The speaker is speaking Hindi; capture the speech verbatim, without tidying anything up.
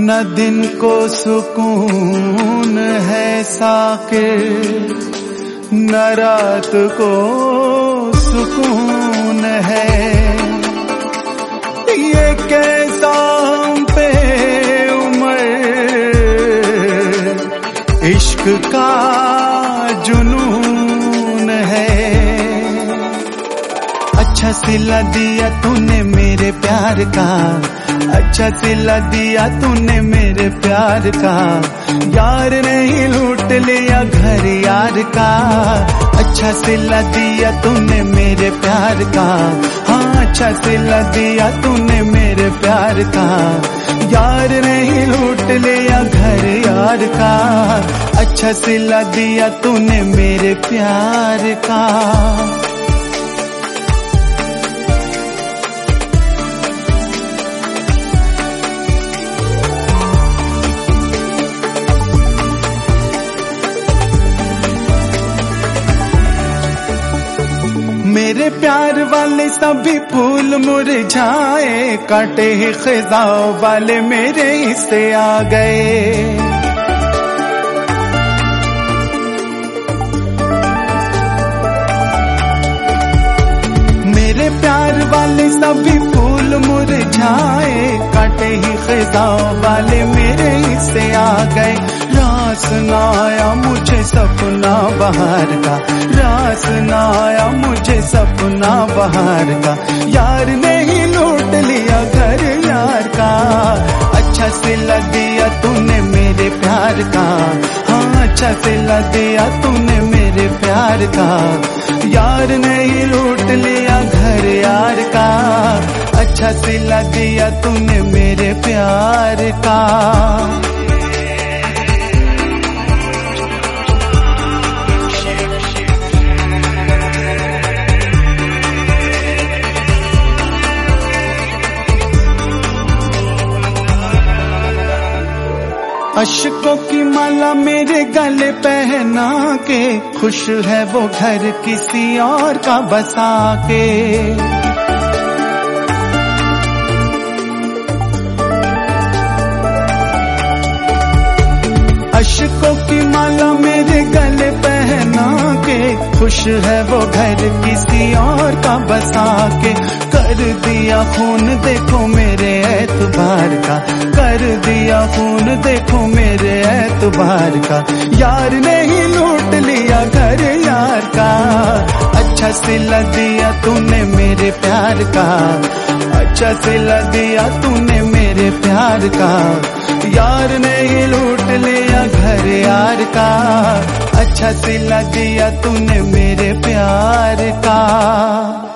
न दिन को सुकून है साकिर, न रात को सुकून है। ये कैसा हम पे उम्र इश्क का जुनून है। अच्छा सिला दिया तूने मेरे प्यार का, अच्छा सिला दिया तूने मेरे प्यार का। यार नहीं लूट लिया घर यार का, अच्छा सिला दिया तूने मेरे प्यार का। हाँ अच्छा सिला दिया तूने मेरे प्यार का। यार नहीं लूट लिया घर यार का, अच्छा सिला दिया तूने मेरे प्यार का। मेरे प्यार वाले सभी फूल मुरझाए, कांटे ही खिज़ाओं वाले मेरे हिस्से आ गए। मेरे प्यार वाले सभी फूल मुरझाए, कांटे ही खिज़ाओं वाले मेरे हिस्से आ गए। रास ना आया मुझे सपना बहार का, रास ना आया मुझे सपना बहार का। यार ने ही लूट लिया घर यार का, अच्छा सिला दिया तूने मेरे प्यार का। हाँ अच्छा सिला दिया तूने मेरे प्यार का। यार ने ही लूट लिया घर यार का, अच्छा सिला दिया तूने मेरे प्यार का। अशकों की माला मेरे गले पहना के, खुश है वो घर किसी और का बसा के। अशकों की माला मेरे गले पहना के, खुश है वो घर किसी और का बसा के। कर दिया खून देखो मेरे एतबार का, कर दिया खून देखो मेरे एतबार का। यार ने ही लूट लिया घर यार का, अच्छा सिला दिया तूने मेरे प्यार का। अच्छा सिला दिया तूने मेरे प्यार का। यार ने ही लूट लिया घर यार का, अच्छा सिला दिया तूने मेरे प्यार का।